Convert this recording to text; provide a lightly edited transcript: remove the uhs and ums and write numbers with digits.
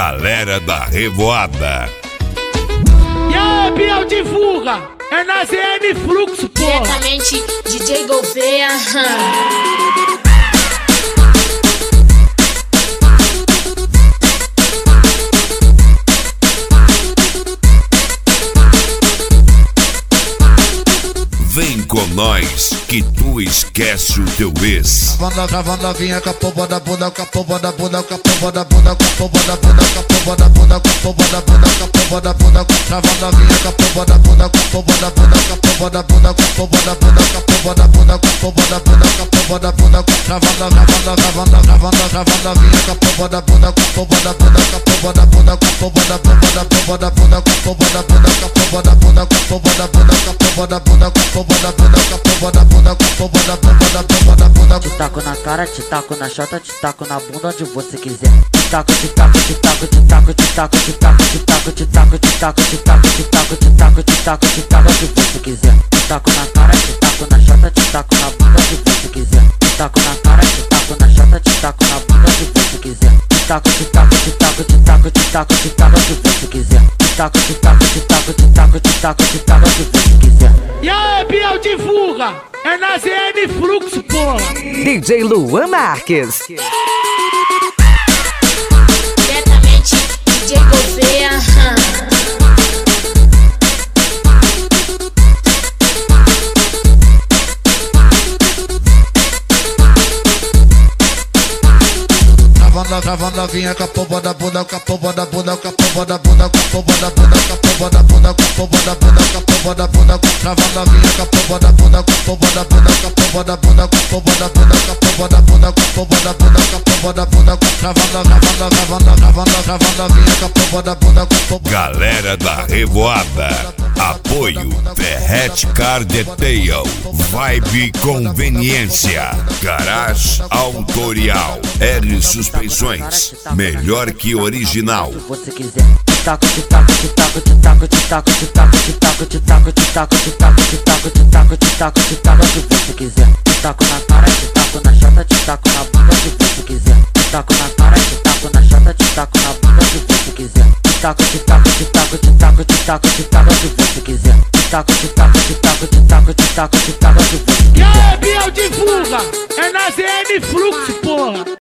Galera da Revoada. E aí, Biel divulga, é na ZN Fluxo, pô. Diretamente, DJ Gouveia. Vem com nós que tu esquece o teu ex. Travando a vinha com a pomba da bunda, com a pomba da bunda, com a pomba da bunda, com a pomba da bunda, com a pomba da bunda, com a pomba da bunda, com a pomba da bunda, travando a vinha com a pomba da bunda, com a pomba da bunda, com a pomba da bunda, com a pomba da bunda, com a pomba da bunda, com a pomba da bunda, com a pomba da bunda, travando a vinha com a pomba da bunda, com a pomba da bunda, com a pomba da bunda, com a pomba da bunda, com a pomba da bunda, com a pomba da bunda, com a pomba da bunda, com a pomba da bunda, com a pomba da bunda, com a pomba da bunda, com a pomba da bunda, com a pomba da bunda. Te taco na cara, te taco na chota, te taco na bunda onde você quiser. Te taco, te taco, te taco, te taco, te taco, te taco, te taco, te taco, te taco, te taco, te taco, te taco, te taco, te taco onde você quiser. Te taco na cara, te taco na chota, te taco na bunda onde você quiser. Te taco na cara, te taco na chota, te taco na bunda onde você quiser. Te taco, te taco, te taco, te taco, te taco, te taco onde você quiser. Te taco, te taco, te taco, te taco, te taco, te taco onde você quiser. E aí, Biel divulga, é na ZN Fluxo, porra. DJ Luan Marques. Diretamente, DJ Gouveia. Travando a vinha com a pomba da bunda, com a pomba da bunda, com a pomba da bunda, com a pomba da bunda, com a pomba da bunda, com a pomba da bunda, com a pomba da bunda, travando a vinha com a pomba da bunda, com a pomba da bunda, com a pomba da bunda, com a pomba da bunda, com a pomba da bunda, com a pomba da bunda, com a pomba da bunda, travando a vinha com a pomba da bunda, com a pomba. Galera da Revoada. Apoio Ferret Car Detail, Vibe Conveniência, Garage Autorial, L Suspensões, melhor que original. Você quiser. Te taco, te taco, te taco, te taco, te taco, te taco, te taco, te taco, te taco, te taco, te taco, te taco, te taco, te taco onde você quiser. Te taco na cara, te taco na chota, te taco na bunda onde você quiser. Te taco na cara, te taco na chota, te taco na bunda onde você quiser. Te taco, te taco, te taco, te taco, te taco, te taco onde você quiser. Te taco, te taco, te taco, te taco, te taco, te taco onde você quiser. E aí, Biel divulga, é na ZN Fluxo, porra.